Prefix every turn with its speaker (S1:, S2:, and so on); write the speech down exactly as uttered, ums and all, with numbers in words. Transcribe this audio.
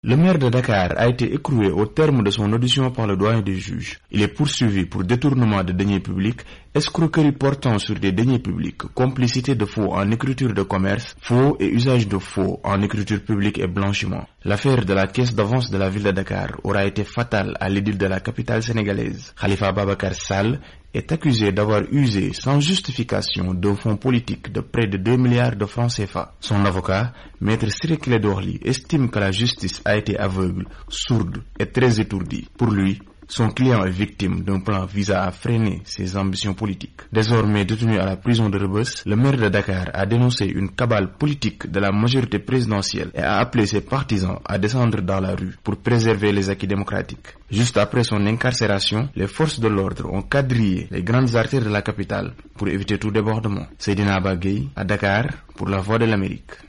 S1: Le maire de Dakar a été écroué au terme de son audition par le doyen des juges. Il est poursuivi pour détournement de deniers publics, escroquerie portant sur des deniers publics, complicité de faux en écriture de commerce, faux et usage de faux en écriture publique et blanchiment. L'affaire de la caisse d'avance de la ville de Dakar aura été fatale à l'édile de la capitale sénégalaise. Khalifa Ababacar Sall est accusé d'avoir usé sans justification d'un fonds politique de près de deux milliards de francs C F A. Son avocat, maître Ciré Clédor Ly, estime que la justice a été aveugle, sourde et très étourdie. Pour lui, son client est victime d'un plan visant à freiner ses ambitions politiques. Désormais détenu à la prison de Rebeuss, le maire de Dakar a dénoncé une cabale politique de la majorité présidentielle et a appelé ses partisans à descendre dans la rue pour préserver les acquis démocratiques. Juste après son incarcération, les forces de l'ordre ont quadrillé les grandes artères de la capitale pour éviter tout débordement. Seydina Aba Gueye à Dakar pour la Voix de l'Amérique.